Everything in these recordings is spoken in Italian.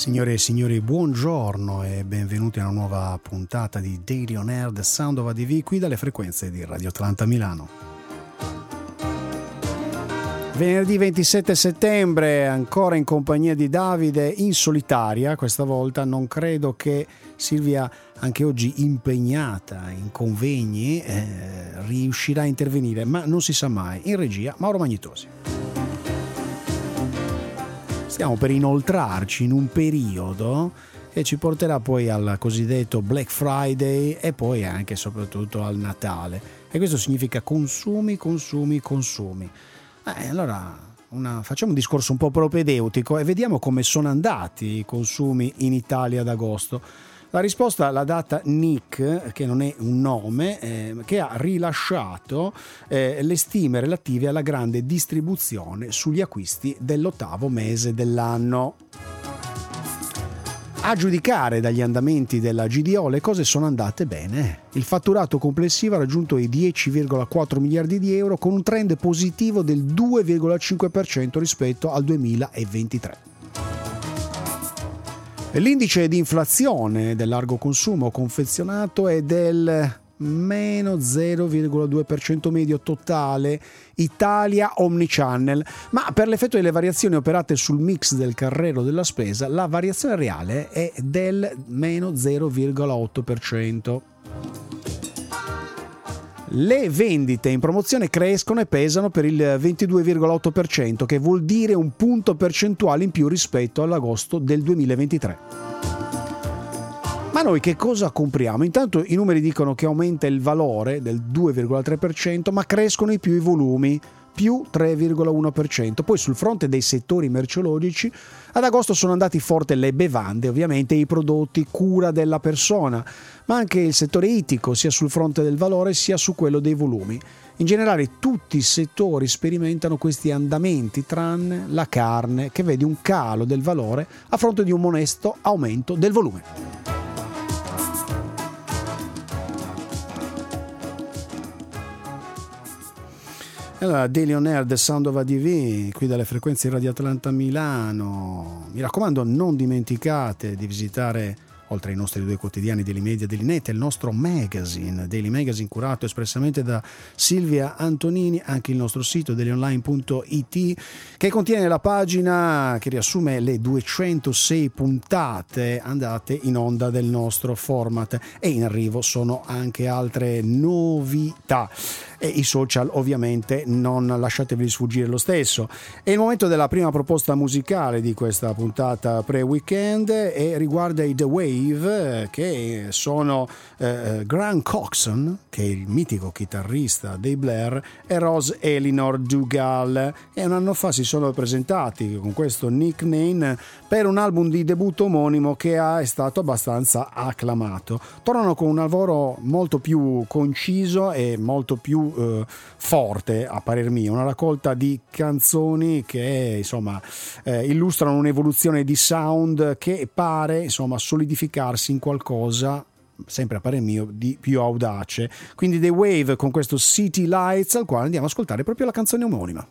Signore e signori, buongiorno e benvenuti a una nuova puntata di Daily On Air, The Sound of ADV, qui dalle frequenze di Radio Atlanta Milano. Venerdì 27 settembre, ancora in compagnia di Davide, in solitaria questa volta. Non credo che Silvia, anche oggi impegnata in convegni, riuscirà a intervenire, ma non si sa mai. In regia, Mauro Magnitosi. Stiamo per inoltrarci in un periodo che ci porterà poi al cosiddetto Black Friday e poi anche e soprattutto al Natale. E questo significa consumi. Allora facciamo un discorso un po' propedeutico e vediamo come sono andati i consumi in Italia ad agosto. La risposta l'ha data Nick, che non è un nome, che ha rilasciato le stime relative alla grande distribuzione sugli acquisti dell'8º mese dell'anno. A giudicare dagli andamenti della GDO, le cose sono andate bene. Il fatturato complessivo ha raggiunto i 10,4 miliardi di euro con un trend positivo del 2,5% rispetto al 2023. L'indice di inflazione del largo consumo confezionato è del meno 0,2% medio totale Italia Omnichannel, ma per l'effetto delle variazioni operate sul mix del carrello della spesa la variazione reale è del meno 0,8%. Le vendite in promozione crescono e pesano per il 22,8%, che vuol dire un punto percentuale in più rispetto all'agosto del 2023. Ma noi che cosa compriamo? Intanto i numeri dicono che aumenta il valore del 2,3%, ma crescono i volumi, più 3,1%. Poi sul fronte dei settori merceologici, ad agosto sono andati forte le bevande, ovviamente i prodotti cura della persona, ma anche il settore ittico, sia sul fronte del valore sia su quello dei volumi. In generale tutti i settori sperimentano questi andamenti, tranne la carne, che vede un calo del valore a fronte di un modesto aumento del volume. Allora, Daily On Air, The Sound of ADV, qui dalle frequenze di Radio Atlanta Milano. Mi raccomando, non dimenticate di visitare, oltre ai nostri 2 quotidiani Daily Media e Daily Net, il nostro magazine, Daily Magazine, curato espressamente da Silvia Antonini, anche il nostro sito dailyonline.it, che contiene la pagina che riassume le 206 puntate andate in onda del nostro format, e in arrivo sono anche altre novità. E i social ovviamente non lasciatevi sfuggire lo stesso. È il momento della prima proposta musicale di questa puntata pre-weekend e riguarda i The Wave, che sono Grant Coxon, che è il mitico chitarrista dei Blair, e Rose Elinor Dougal, e un anno fa si sono presentati con questo nickname per un album di debutto omonimo che è stato abbastanza acclamato. Tornano con un lavoro molto più conciso e molto più forte, a parer mio, una raccolta di canzoni che insomma illustrano un'evoluzione di sound che pare insomma solidificarsi in qualcosa, sempre a parer mio, di più audace. Quindi The Wave con questo City Lights, al quale andiamo ad ascoltare proprio la canzone omonima.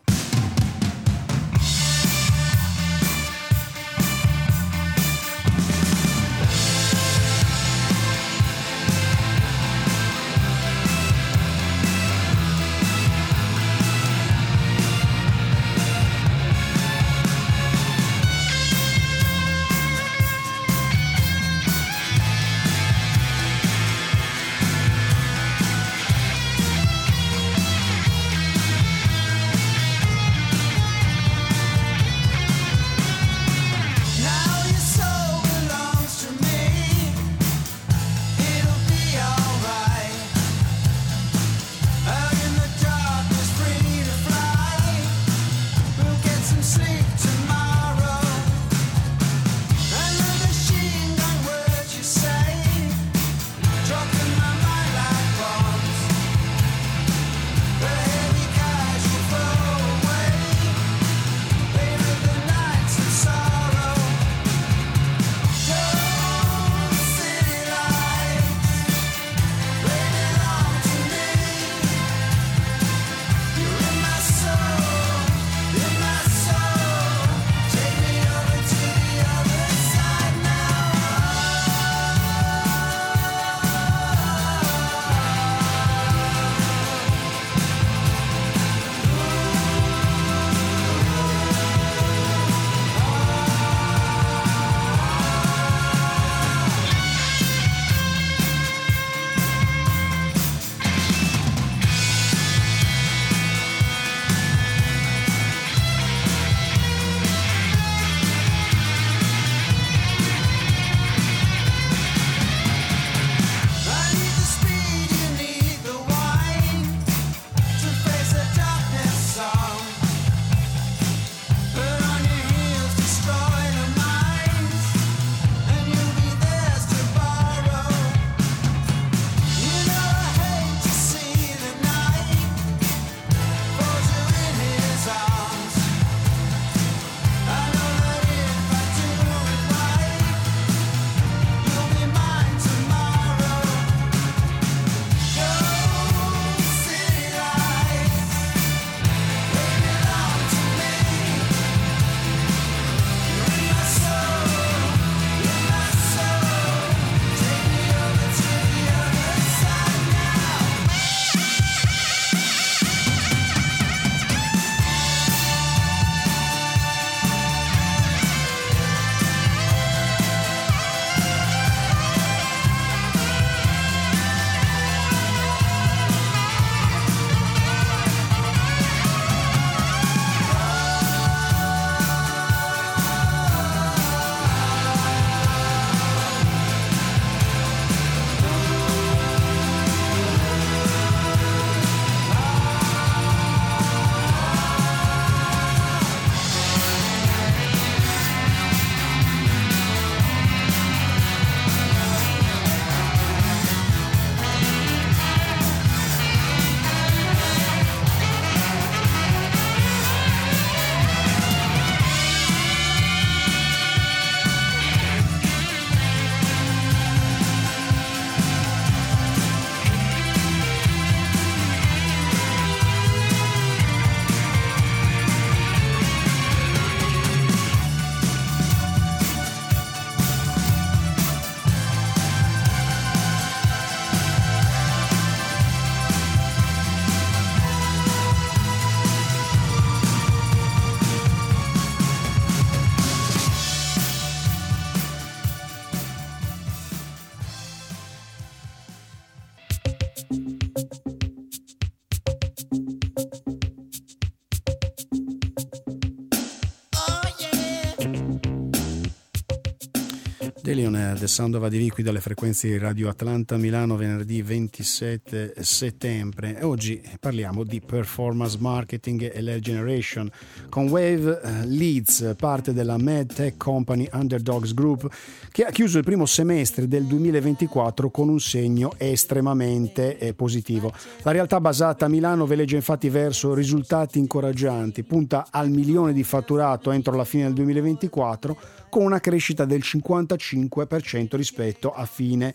Daily On Air, The Sound of ADV, qui dalle frequenze di Radio Atlanta Milano, venerdì 27 settembre. E oggi parliamo di performance marketing e lead generation con Wave Leads, parte della MedTech Company Underdogs Group, che ha chiuso il primo semestre del 2024 con un segno estremamente positivo. La realtà basata a Milano veleggia infatti verso risultati incoraggianti, punta al 1 milione di fatturato entro la fine del 2024, con una crescita del 55% rispetto a fine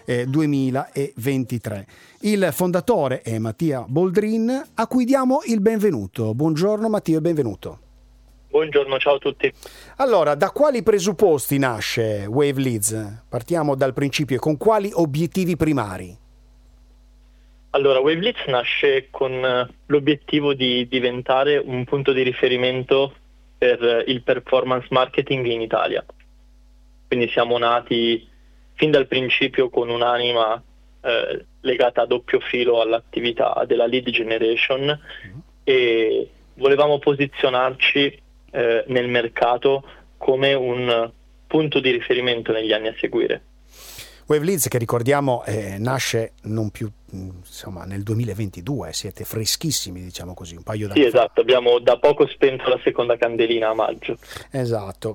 2023. Il fondatore è Mattia Boldrin, a cui diamo il benvenuto. Buongiorno Mattia e benvenuto. Buongiorno, ciao a tutti. Allora, da quali presupposti nasce Wave Leads? Partiamo dal principio, con quali obiettivi primari? Allora, Wave Leads nasce con l'obiettivo di diventare un punto di riferimento per il performance marketing in Italia. Quindi siamo nati fin dal principio con un'anima legata a doppio filo all'attività della lead generation e volevamo posizionarci nel mercato come un punto di riferimento negli anni a seguire. Wave Leads, che ricordiamo nasce non più nel 2022, siete freschissimi, diciamo così, un paio d'anni fa. Sì, esatto, abbiamo da poco spento la seconda candelina a maggio. Esatto.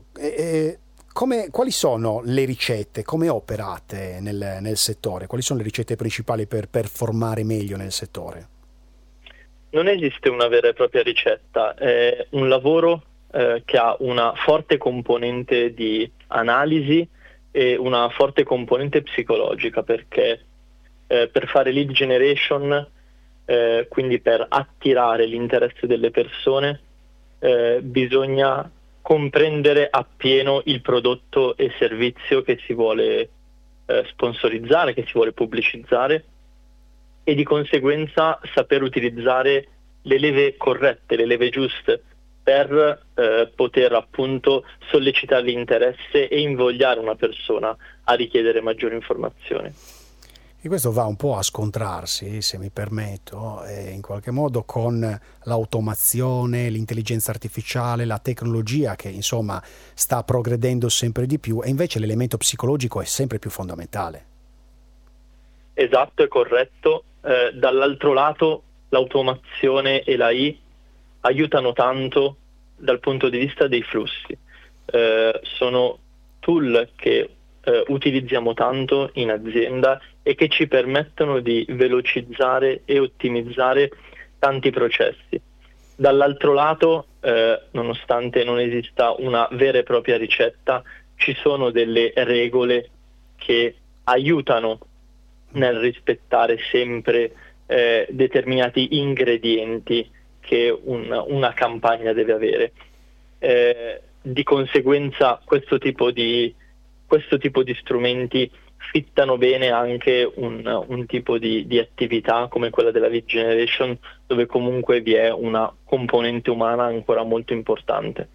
Quali sono le ricette, come operate nel settore? Quali sono le ricette principali per performare meglio nel settore? Non esiste una vera e propria ricetta, è un lavoro che ha una forte componente di analisi e una forte componente psicologica, perché per fare lead generation, quindi per attirare l'interesse delle persone, bisogna comprendere appieno il prodotto e servizio che si vuole sponsorizzare, che si vuole pubblicizzare, e di conseguenza saper utilizzare le leve corrette, le leve giuste, per poter appunto sollecitare l'interesse e invogliare una persona a richiedere maggiori informazioni. E questo va un po' a scontrarsi, se mi permetto, in qualche modo con l'automazione, l'intelligenza artificiale, la tecnologia che insomma sta progredendo sempre di più, e invece l'elemento psicologico è sempre più fondamentale. Esatto, è corretto. Dall'altro lato l'automazione e l'AI aiutano tanto dal punto di vista dei flussi. Sono tool che utilizziamo tanto in azienda e che ci permettono di velocizzare e ottimizzare tanti processi. Dall'altro lato, nonostante non esista una vera e propria ricetta, ci sono delle regole che aiutano nel rispettare sempre determinati ingredienti che una campagna deve avere. Di conseguenza questo tipo di strumenti fittano bene anche un tipo di attività come quella della lead generation, dove comunque vi è una componente umana ancora molto importante.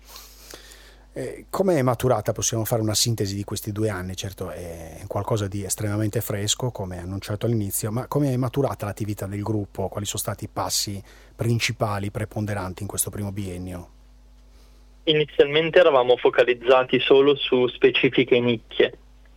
Come è maturata? Possiamo fare una sintesi di questi 2 anni? Certo, è qualcosa di estremamente fresco, come annunciato all'inizio, ma come è maturata l'attività del gruppo? Quali sono stati i passi principali, preponderanti in questo primo biennio? Inizialmente eravamo focalizzati solo su specifiche nicchie,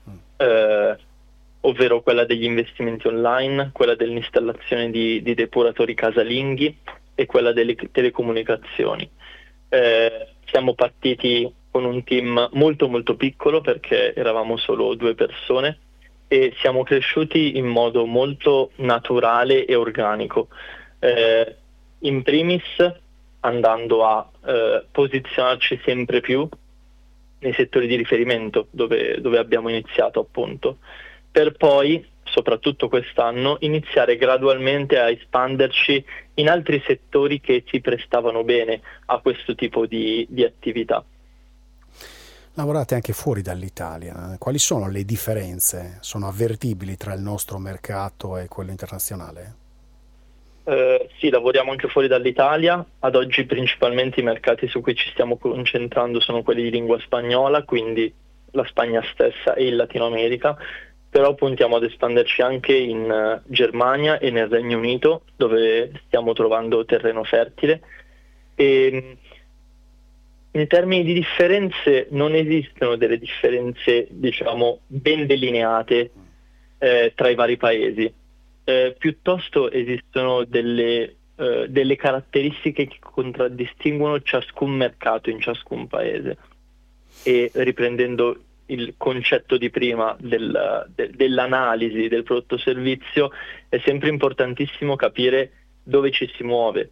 ovvero quella degli investimenti online, quella dell'installazione di depuratori casalinghi e quella delle telecomunicazioni. Siamo partiti con un team molto molto piccolo, perché eravamo solo 2 persone, e siamo cresciuti in modo molto naturale e organico. In primis andando a posizionarci sempre più nei settori di riferimento dove abbiamo iniziato, appunto, per poi, soprattutto quest'anno, iniziare gradualmente a espanderci in altri settori che si prestavano bene a questo tipo di attività. Lavorate anche fuori dall'Italia. Quali sono le differenze? Sono avvertibili tra il nostro mercato e quello internazionale? Sì, lavoriamo anche fuori dall'Italia. Ad oggi principalmente i mercati su cui ci stiamo concentrando sono quelli di lingua spagnola, quindi la Spagna stessa e il Latino America, però puntiamo ad espanderci anche in Germania e nel Regno Unito, dove stiamo trovando terreno fertile. E In termini di differenze non esistono delle differenze, diciamo, ben delineate tra i vari paesi. Piuttosto esistono delle caratteristiche che contraddistinguono ciascun mercato in ciascun paese. E riprendendo il concetto di prima dell'analisi del prodotto servizio, è sempre importantissimo capire dove ci si muove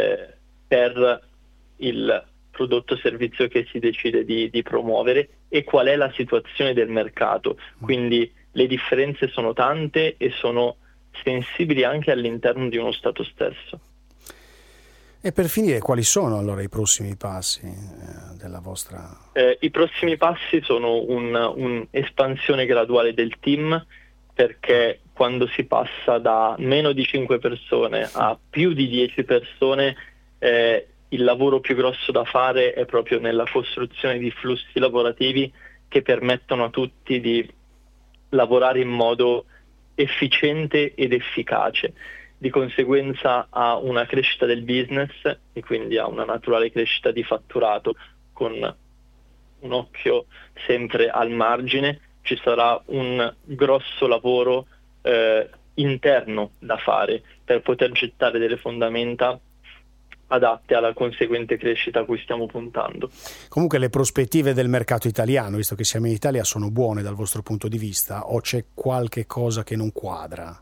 per il prodotto servizio che si decide di promuovere e qual è la situazione del mercato. Quindi le differenze sono tante e sono sensibili anche all'interno di uno Stato stesso. E per finire, quali sono allora i prossimi passi della vostra... I prossimi passi sono un'espansione graduale del team, perché quando si passa da meno di 5 persone a più di 10 persone, il lavoro più grosso da fare è proprio nella costruzione di flussi lavorativi che permettono a tutti di lavorare in modo efficiente ed efficace. Di conseguenza a una crescita del business e quindi a una naturale crescita di fatturato, con un occhio sempre al margine. Ci sarà un grosso lavoro interno da fare per poter gettare delle fondamenta adatte alla conseguente crescita a cui stiamo puntando. Comunque le prospettive del mercato italiano, visto che siamo in Italia, sono buone dal vostro punto di vista, o c'è qualche cosa che non quadra?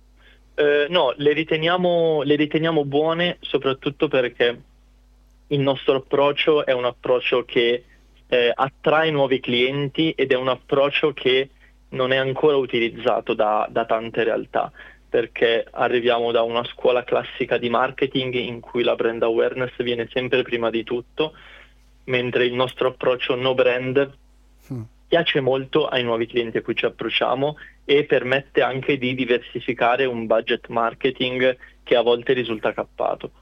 No, le riteniamo buone, soprattutto perché il nostro approccio è un approccio che attrae nuovi clienti ed è un approccio che non è ancora utilizzato da tante realtà, perché arriviamo da una scuola classica di marketing in cui la brand awareness viene sempre prima di tutto, mentre il nostro approccio no brand piace molto ai nuovi clienti a cui ci approcciamo e permette anche di diversificare un budget marketing che a volte risulta cappato.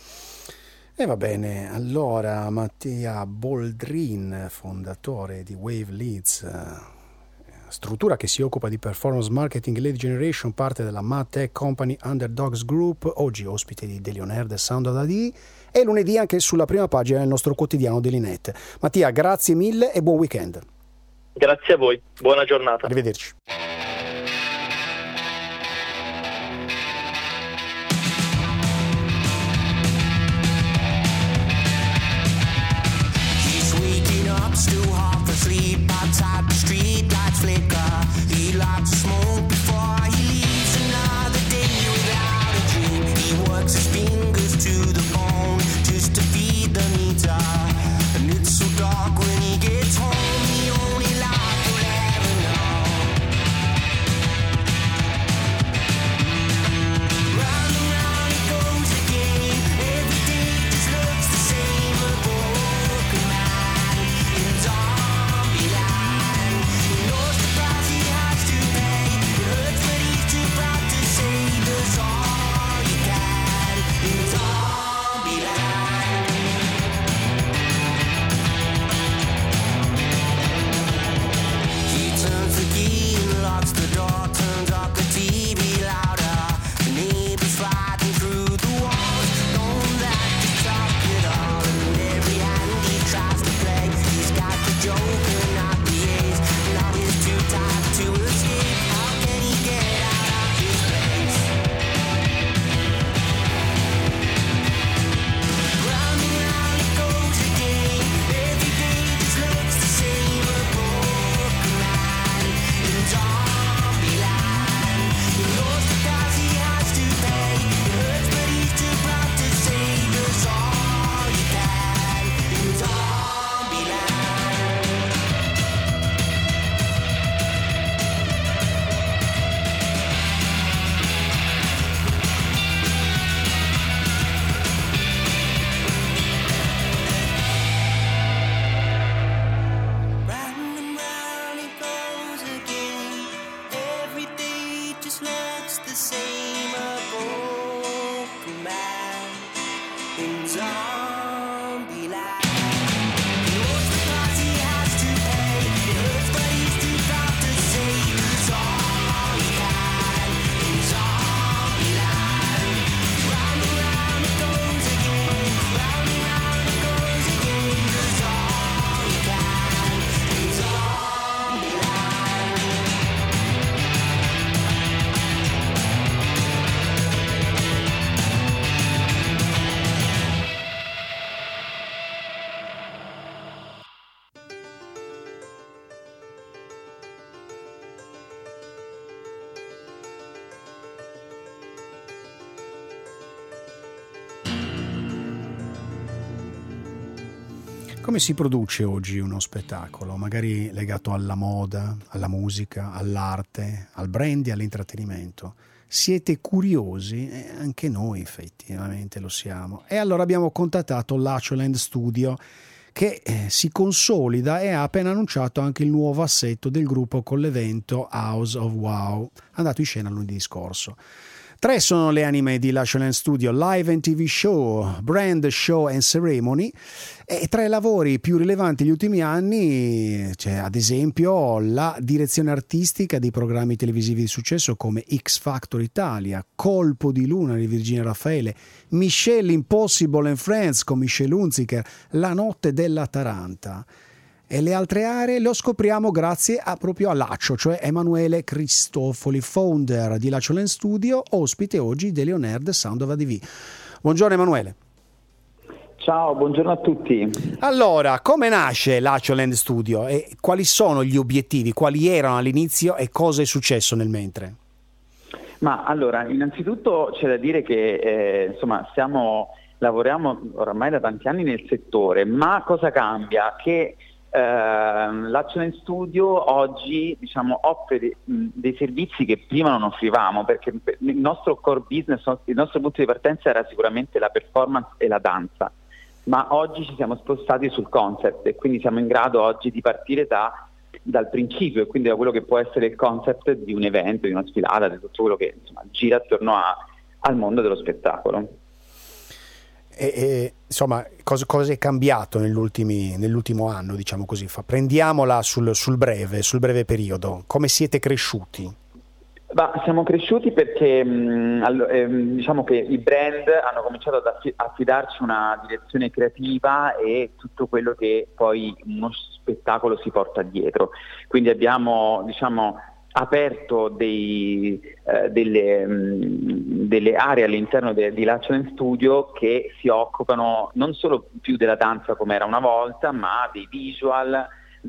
E va bene, allora Mattia Boldrin, fondatore di Wave Leads, struttura che si occupa di performance marketing e lead generation, parte della MadTech Company Underdogs Group, oggi ospite di Daily On Air del Sound of AD e lunedì anche sulla prima pagina del nostro quotidiano Dailynet. Mattia, grazie mille e buon weekend. Grazie a voi, buona giornata. Arrivederci. Still half asleep outside the street lights flicker. He likes to smoke before he leaves another day without a dream. He works his fingers to the bone just to feed the meter. And it's so dark when he gets home, the only life he'll ever know. Round and round he goes again. Every day just looks the same. A broken man in Zombieland. He knows the price he has to pay. It hurts, but he's too proud to say there's all he can in Zombieland. He turns the key and locks the door, turns up the TV louder. The neighbors fighting through the walls, knowing that to stop it all. And every hand he tries to play, he's got the joker, not the ace. Now he's too tired to escape. How can he get out of his place? Round and round it goes again. Every day just looks the same. A broken man in Zombieland. He knows the price he has to pay. It hurts, but he's too proud to say there's all he can in Zombieland. Round and round it goes again. Every day just looks the same. A broken man in Zombieland. He knows the price he has to pay. It hurts, but he's too proud to say there's all he can in Zombieland. Round and round it goes again. Round and round it goes again. There's all Come si produce oggi uno spettacolo, magari legato alla moda, alla musica, all'arte, al brand e all'intrattenimento? Siete curiosi? Anche noi effettivamente lo siamo. E allora abbiamo contattato Lacholand Studio, che si consolida e ha appena annunciato anche il nuovo assetto del gruppo con l'evento House of Wow, andato in scena lunedì scorso. 3 sono le anime di Lacholand Studio: live and TV show, brand show and ceremony. E tra i lavori più rilevanti degli ultimi anni c'è ad esempio la direzione artistica di programmi televisivi di successo come X Factor Italia, Colpo di Luna di Virginia Raffaele, Michelle Impossible and Friends con Michelle Hunziker, La notte della Taranta. E le altre aree lo scopriamo grazie proprio a Lacho, cioè Emanuele Cristofoli, founder di Lacholand Studio, ospite oggi di Leonard Sound of ADV. Buongiorno Emanuele. Ciao, buongiorno a tutti. Allora, come nasce Lacholand Studio e quali sono gli obiettivi, quali erano all'inizio e cosa è successo nel mentre? Ma allora, innanzitutto c'è da dire che insomma lavoriamo oramai da tanti anni nel settore, ma cosa cambia? Che Lacholand Studio oggi offre dei servizi che prima non offrivamo, perché il nostro core business, il nostro punto di partenza era sicuramente la performance e la danza, ma oggi ci siamo spostati sul concept e quindi siamo in grado oggi di partire dal principio e quindi da quello che può essere il concept di un evento, di una sfilata, di tutto quello che gira attorno al mondo dello spettacolo. Insomma, cosa è cambiato nell'ultimo anno, diciamo così? Prendiamola sul breve periodo. Come siete cresciuti? Siamo cresciuti perché diciamo che i brand hanno cominciato ad affidarci una direzione creativa e tutto quello che poi uno spettacolo si porta dietro. Quindi abbiamo aperto delle aree all'interno di Lacholand Studio che si occupano non solo più della danza come era una volta, ma dei visual,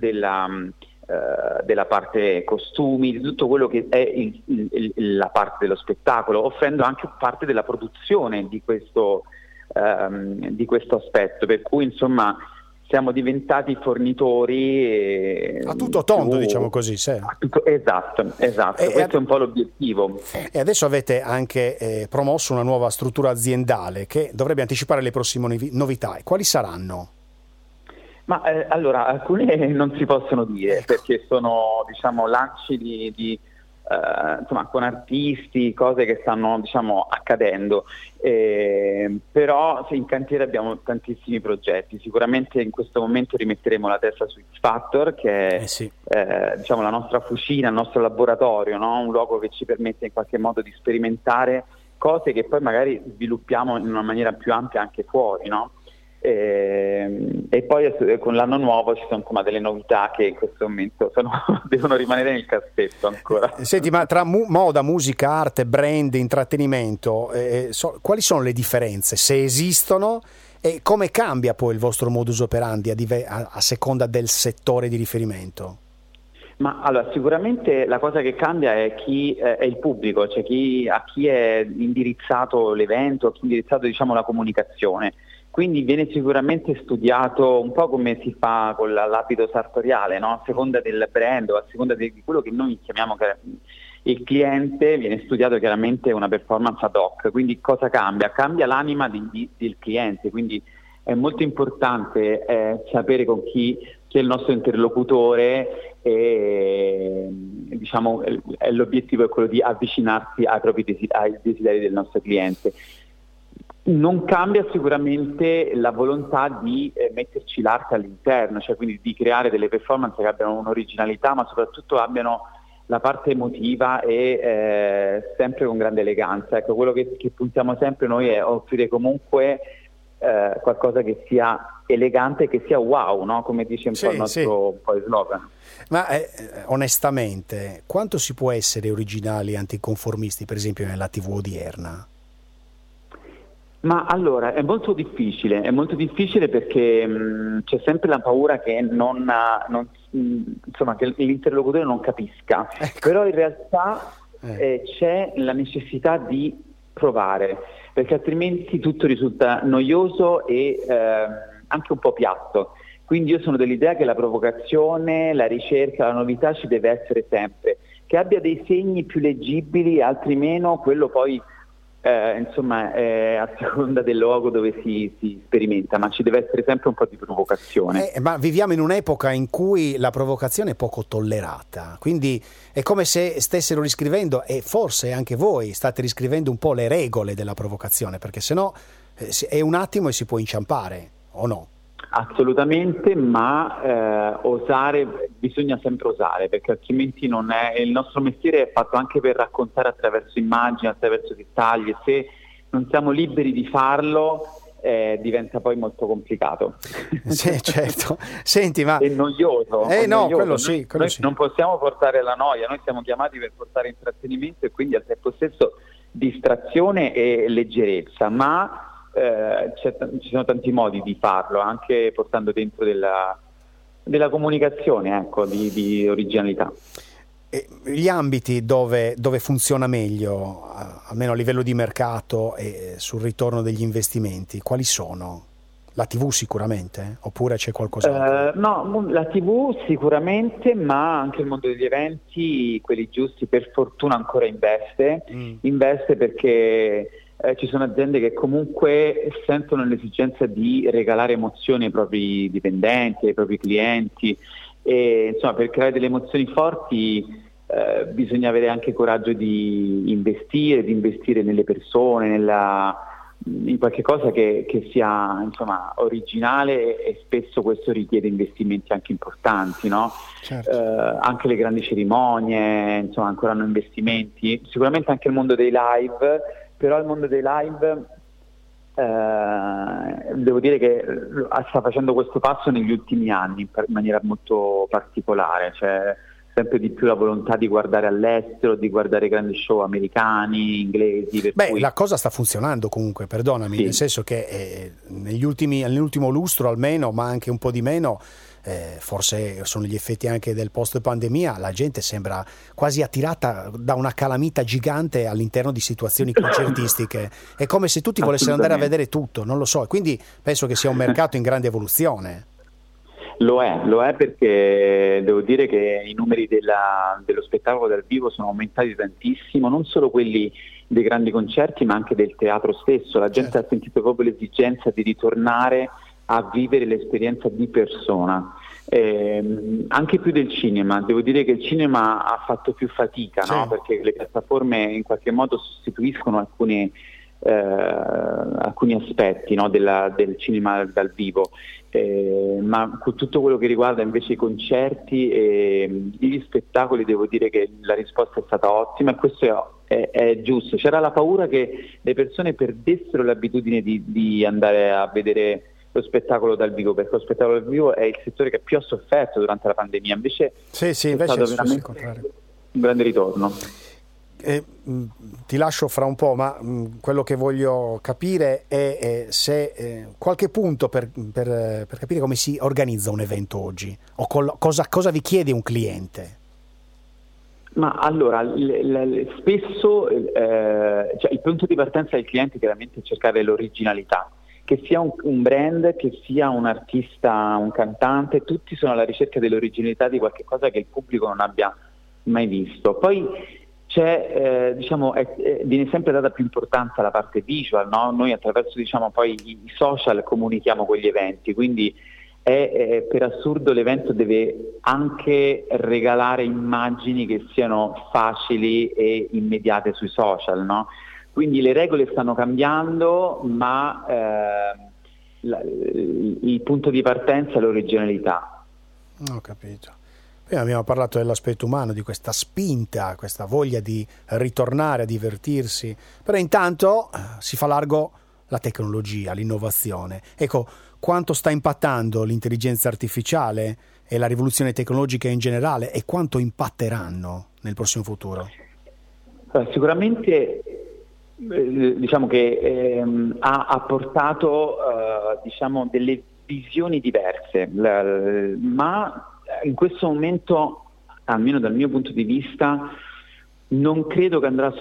della parte costumi, di tutto quello che è la parte dello spettacolo, offrendo anche parte della produzione di questo aspetto, per cui insomma siamo diventati fornitori a tutto tondo, diciamo così. Esatto, questo è un po' l'obiettivo. E adesso avete anche promosso una nuova struttura aziendale che dovrebbe anticipare le prossime novità. Quali saranno? Ma allora, alcune non si possono dire, perché sono lanci insomma, con artisti, cose che stanno accadendo, però in cantiere abbiamo tantissimi progetti. Sicuramente in questo momento rimetteremo la testa su X Factor, che è la nostra fucina, il nostro laboratorio, no? Un luogo che ci permette in qualche modo di sperimentare cose che poi magari sviluppiamo in una maniera più ampia anche fuori, no? E poi con l'anno nuovo ci sono delle novità che in questo momento devono rimanere nel cassetto ancora. Senti, ma tra moda, musica, arte, brand, intrattenimento, quali sono le differenze, se esistono, e come cambia poi il vostro modus operandi a seconda del settore di riferimento? Ma allora, sicuramente la cosa che cambia è è il pubblico, cioè a chi è indirizzato l'evento, a chi è indirizzato la comunicazione. Quindi viene sicuramente studiato un po' come si fa con l'abito sartoriale, no? A seconda del brand o a seconda di quello che noi chiamiamo il cliente, viene studiato chiaramente una performance ad hoc. Quindi cosa cambia? Cambia l'anima del cliente, quindi è molto importante sapere con chi è il nostro interlocutore e l'obiettivo è quello di avvicinarsi ai desideri del nostro cliente. Non cambia sicuramente la volontà di metterci l'arte all'interno, cioè quindi di creare delle performance che abbiano un'originalità, ma soprattutto abbiano la parte emotiva e sempre con grande eleganza. Ecco, quello che puntiamo sempre noi è offrire comunque qualcosa che sia elegante e che sia wow, no? Come dice un po' il nostro poi slogan. Ma onestamente, quanto si può essere originali e anticonformisti, per esempio, nella TV odierna? Ma allora, è molto difficile perché c'è sempre la paura che che l'interlocutore non capisca, ecco. Però in realtà c'è la necessità di provare, perché altrimenti tutto risulta noioso e anche un po' piatto. Quindi io sono dell'idea che la provocazione, la ricerca, la novità ci deve essere sempre. Che abbia dei segni più leggibili, altri meno, quello poi insomma è a seconda del luogo dove si sperimenta, ma ci deve essere sempre un po' di provocazione. Ma viviamo in un'epoca in cui la provocazione è poco tollerata, quindi è come se stessero riscrivendo, e forse anche voi state riscrivendo un po' le regole della provocazione, perché sennò è un attimo e si può inciampare, o no? Assolutamente, ma osare, bisogna sempre osare, perché altrimenti non è, il nostro mestiere è fatto anche per raccontare attraverso immagini, attraverso dettagli, e se non siamo liberi di farlo diventa poi molto complicato. Sì, certo. Senti, ma è noioso. È no, noioso. quello sì, quello noi sì. Non possiamo portare la noia, noi siamo chiamati per portare intrattenimento e quindi al tempo stesso distrazione e leggerezza, ma ci sono tanti modi di farlo, anche portando dentro della comunicazione, ecco, di originalità. E gli ambiti dove funziona meglio, almeno a livello di mercato e sul ritorno degli investimenti, quali sono? La TV sicuramente? Oppure c'è qualcos'altro? No, la TV sicuramente, ma anche il mondo degli eventi, quelli giusti, per fortuna ancora investe perché ci sono aziende che comunque sentono l'esigenza di regalare emozioni ai propri dipendenti, ai propri clienti, e insomma per creare delle emozioni forti bisogna avere anche coraggio di investire nelle persone, in qualche cosa che sia insomma originale, e spesso questo richiede investimenti anche importanti, no? Certo. Anche le grandi cerimonie insomma ancora hanno investimenti, sicuramente anche il mondo dei live, però il mondo dei live devo dire che sta facendo questo passo negli ultimi anni in maniera molto particolare, cioè sempre di più la volontà di guardare all'estero, di guardare grandi show americani, inglesi. La cosa sta funzionando comunque, perdonami, nel senso che nell'ultimo lustro almeno, ma anche un po' di meno, forse sono gli effetti anche del post pandemia, la gente sembra quasi attirata da una calamita gigante all'interno di situazioni concertistiche, è come se tutti volessero andare a vedere tutto, non lo so, quindi penso che sia un mercato in grande evoluzione. Lo è perché devo dire che i numeri dello spettacolo dal vivo sono aumentati tantissimo, non solo quelli dei grandi concerti ma anche del teatro stesso. La gente ha sentito proprio l'esigenza di ritornare a vivere l'esperienza di persona, anche più del cinema. Devo dire che il cinema ha fatto più fatica, no? Perché le piattaforme in qualche modo sostituiscono alcuni aspetti, no, del cinema dal vivo, ma con tutto quello che riguarda invece i concerti e gli spettacoli devo dire che la risposta è stata ottima, e questo è giusto. C'era la paura che le persone perdessero l'abitudine di andare a vedere lo spettacolo dal vivo, perché lo spettacolo dal vivo è il settore che più ha sofferto durante la pandemia, invece è stato veramente un grande ritorno. Ti lascio fra un po', ma quello che voglio capire è se qualche punto per capire come si organizza un evento oggi, o cosa vi chiede un cliente. Ma allora, spesso cioè, il punto di partenza del cliente chiaramente è cercare l'originalità, che sia un brand, che sia un artista, un cantante, tutti sono alla ricerca dell'originalità di qualche cosa che il pubblico non abbia mai visto. Poi viene sempre data più importanza alla parte visual, no? Noi attraverso poi i social comunichiamo quegli eventi, quindi per assurdo l'evento deve anche regalare immagini che siano facili e immediate sui social, no? Quindi le regole stanno cambiando, ma il punto di partenza è l'originalità. Ho capito. Prima abbiamo parlato dell'aspetto umano, di questa spinta, questa voglia di ritornare a divertirsi, però intanto si fa largo la tecnologia, l'innovazione. Ecco, quanto sta impattando l'intelligenza artificiale e la rivoluzione tecnologica in generale, e quanto impatteranno nel prossimo futuro? Sicuramente che ha portato delle visioni diverse, ma in questo momento, almeno dal mio punto di vista, non credo che andrà a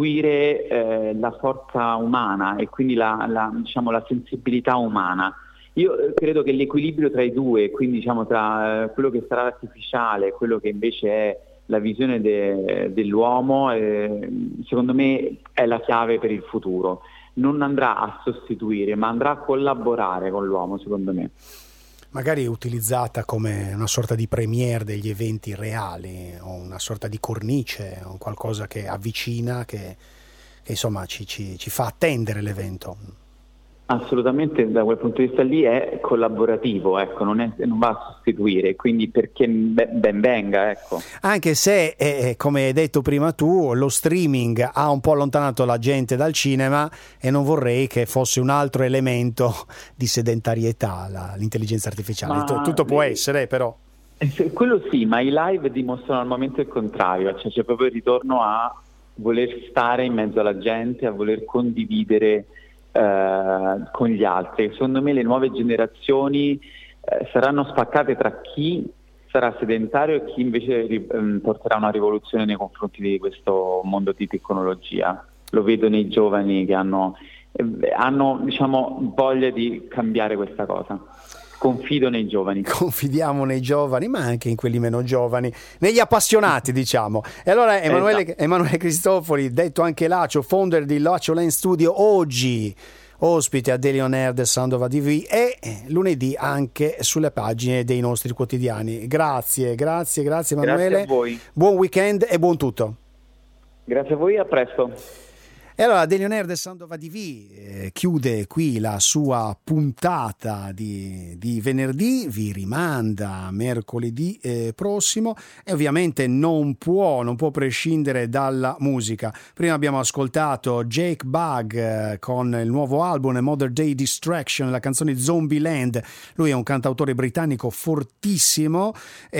sostituire la forza umana e quindi la sensibilità umana. Io credo che l'equilibrio tra i due, quindi diciamo tra quello che sarà artificiale e quello che invece è la visione dell'uomo, secondo me è la chiave per il futuro. Non andrà a sostituire, ma andrà a collaborare con l'uomo, secondo me. Magari utilizzata come una sorta di premiere degli eventi reali, o una sorta di cornice, o qualcosa che avvicina, che insomma ci fa attendere l'evento. Assolutamente, da quel punto di vista lì è collaborativo, ecco, non va a sostituire, quindi perché ben venga, ecco. Anche se, come hai detto prima tu, lo streaming ha un po' allontanato la gente dal cinema e non vorrei che fosse un altro elemento di sedentarietà, l'intelligenza artificiale. Tutto può essere, però. Quello sì, ma i live dimostrano al momento il contrario, cioè c'è proprio il ritorno a voler stare in mezzo alla gente, a voler condividere con gli altri. Secondo me le nuove generazioni saranno spaccate tra chi sarà sedentario e chi invece porterà una rivoluzione nei confronti di questo mondo di tecnologia. Lo vedo nei giovani che hanno diciamo voglia di cambiare questa cosa. Confido nei giovani. Confidiamo nei giovani, ma anche in quelli meno giovani, negli appassionati, diciamo. E allora Emanuele Cristofori, detto anche Lacio, founder di Lacio Lane Studio, oggi ospite a Daily On Air del Sound of ADV e lunedì anche sulle pagine dei nostri quotidiani. Grazie Emanuele. Grazie a voi. Buon weekend e buon tutto. Grazie a voi, a presto. E allora Daily On Air del Sound of ADV chiude qui la sua puntata di venerdì, vi rimanda mercoledì prossimo e ovviamente non può prescindere dalla musica. Prima abbiamo ascoltato Jake Bugg con il nuovo album Modern Day Distraction, la canzone Zombieland. Lui è un cantautore britannico fortissimo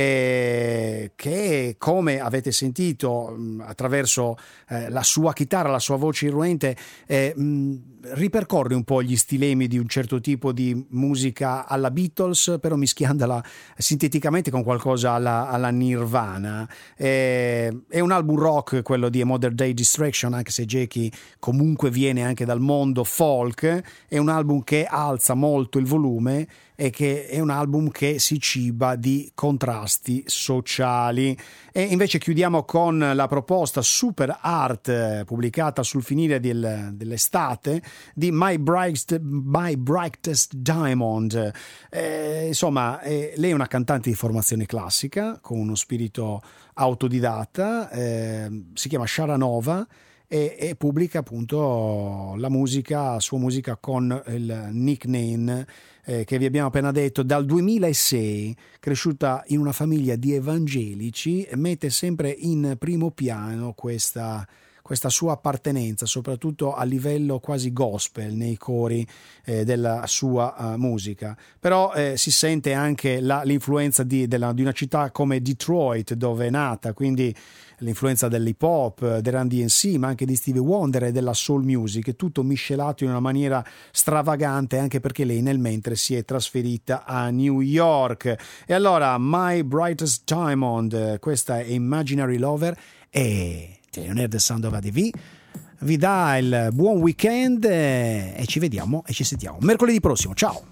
che, come avete sentito attraverso la sua chitarra, la sua voce irruente, ripercorre un po' gli stilemi di un certo tipo di musica alla Beatles, però mischiandola sinteticamente con qualcosa alla Nirvana. È un album rock quello di A Modern Day Distraction, anche se Jackie comunque viene anche dal mondo folk. È un album che alza molto il volume e che è un album che si ciba di contrasti sociali. E invece chiudiamo con la proposta Super Art pubblicata sul finire dell'estate di My Brightest Diamond. Insomma, lei è una cantante di formazione classica con uno spirito autodidatta, si chiama Sharanova e pubblica appunto sua musica con il nickname che vi abbiamo appena detto. Dal 2006, cresciuta in una famiglia di evangelici, mette sempre in primo piano questa sua appartenenza, soprattutto a livello quasi gospel nei cori della sua musica. Però si sente anche l'influenza di una città come Detroit, dove è nata, quindi l'influenza dell'hip hop, del Run DMC, ma anche di Stevie Wonder e della soul music, tutto miscelato in una maniera stravagante, anche perché lei nel mentre si è trasferita a New York. E allora My Brightest Diamond, questa è Imaginary Lover, e Daily On Air del Sound of ADV vi dà il buon weekend e ci vediamo e ci sentiamo mercoledì prossimo. Ciao.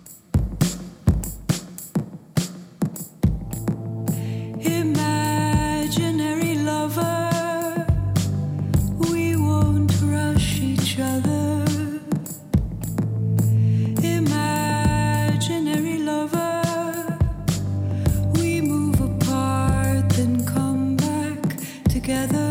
Imaginary lover, we won't rush each other. Imaginary lover, we move apart then come back together.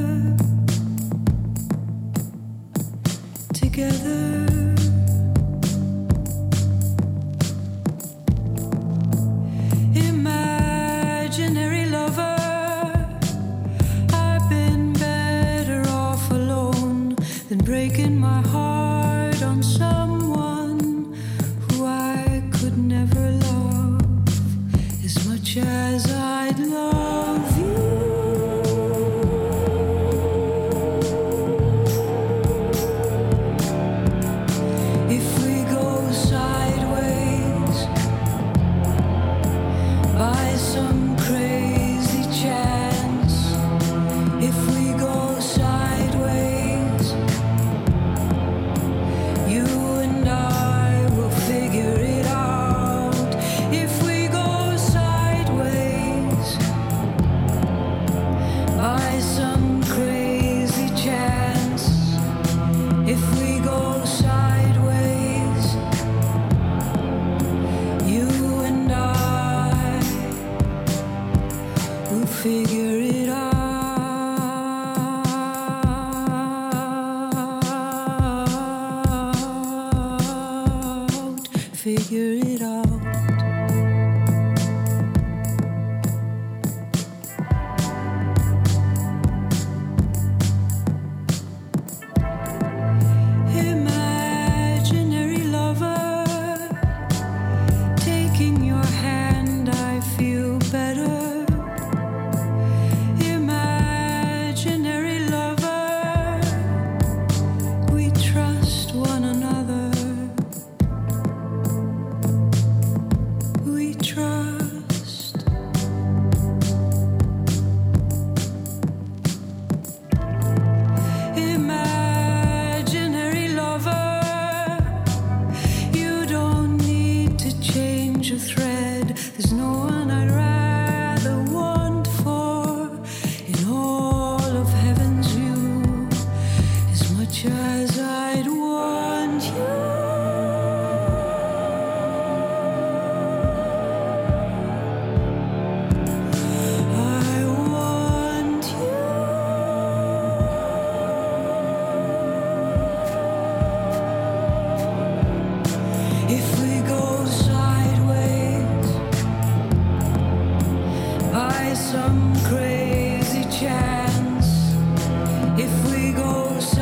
Imaginary lover, I've been better off alone than breaking my heart on someone who I could never love as much as I'd love you. If we go